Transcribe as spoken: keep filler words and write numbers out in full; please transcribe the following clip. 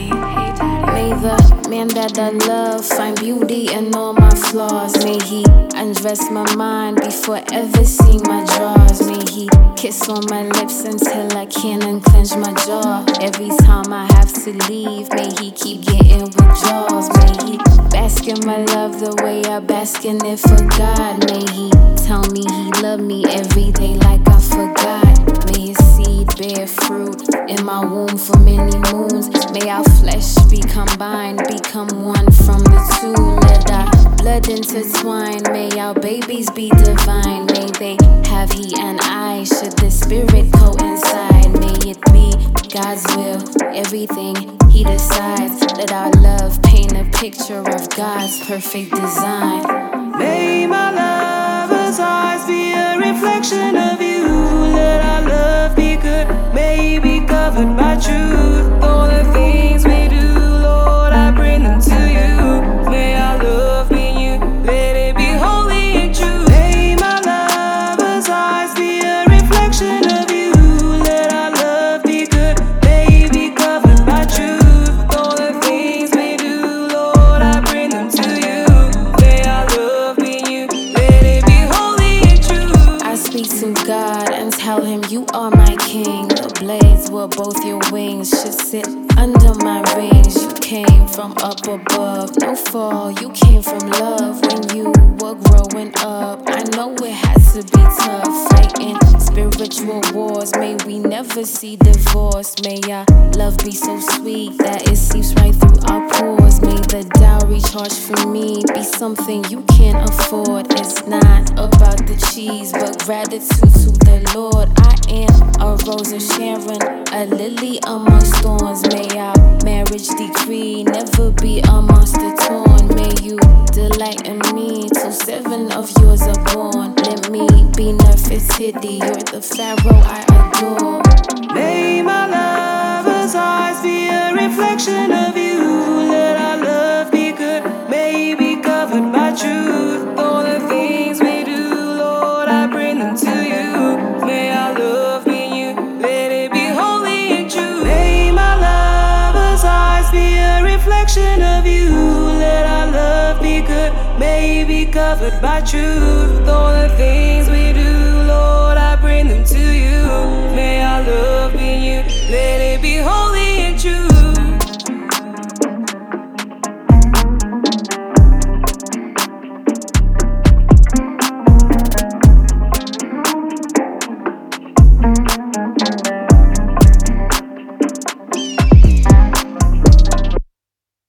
May the man that I love find beauty in all my flaws. May he undress my mind before ever seeing my drawers. May he kiss on my lips until I can't unclench my jaw. Every time I have to leave, may he keep getting withdrawals. May he bask in my love the way I bask in it for God. May he tell me he loved me every day like I forgot. May his seed bear fruit in my womb for many moons. May our flesh be combined, become one from the two. Let our blood intertwine. May our babies be divine. May they have he and I. Should the spirit coincide? May it be God's will, everything he decides. Let our love paint a picture of God's perfect design. May my lover's eyes be a reflection of you. Let our love be good, may it be covered by truth. All the things we do, Lord, I bring them to you. May our love be you, let it be holy and true. May my lover's eyes be a reflection of you. Let our love be good, may it be covered by truth. All the things we do, Lord, I bring them to you. May our love be you, let it be holy and true. I speak to God and tell him you are my king. The blades were both your wings should sit under my wings. You came from up above, no fall. You came from love when you were growing up. I know it has to be tough, fighting spiritual wars. May we never see divorce. May our love be so sweet that it seeps right through our pores. May the dowry charged for me be something you can't afford. It's not about the cheese, but gratitude to the Lord. I am a rose of Sharon, a lily amongst thorns. May our marriage decree never be amongst the torn. May you delight in me till seven of yours are born. Let me be Nefertiti, you're the Pharaoh I adore. May my lover's eyes be a reflection of you. Let our love be good, may it be covered by truth. All the things we do, Lord, I bring them to you. May our love be you, let it be holy and true. May my lover's eyes be a reflection of you. Let our love be good, may it be covered by truth. All the things we do, Lord, I bring them to you. May our love be you, let it be holy and